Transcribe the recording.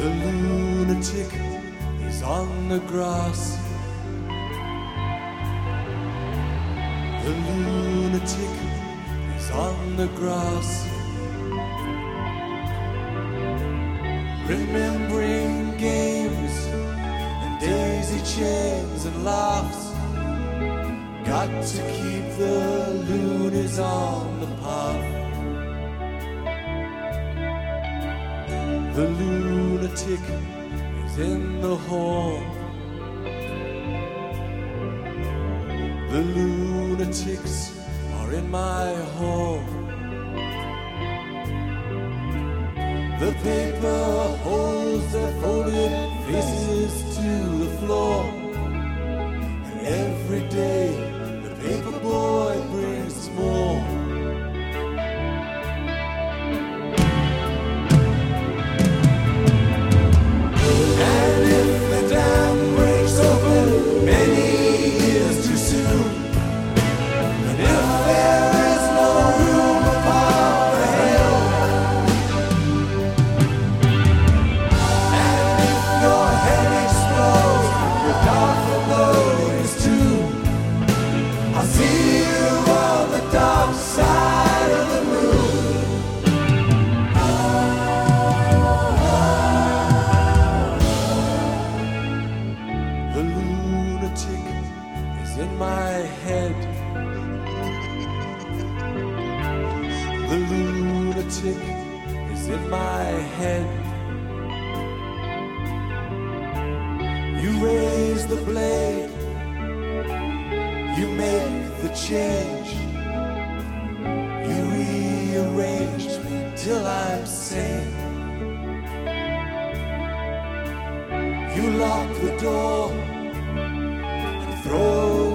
The lunatic is on the grass. The lunatic is on the grass, remembering games and daisy chains and laughs. Got to keep the loonies on the path. The lunatic is in the hall. The lunatics are in my hall. The paper holds their folded faces to the floor, and every day the paper boy brings more. And if the dam breaks open many years too soon, and if there is no room upon the hill, and if your head explodes, your dark abode is too, I'll see you on the dark side of the moon. The lunatic is in my head. The lunatic is in my head. You raise the blade, you make the change, you rearrange me till I'm sane. You lock the door and throw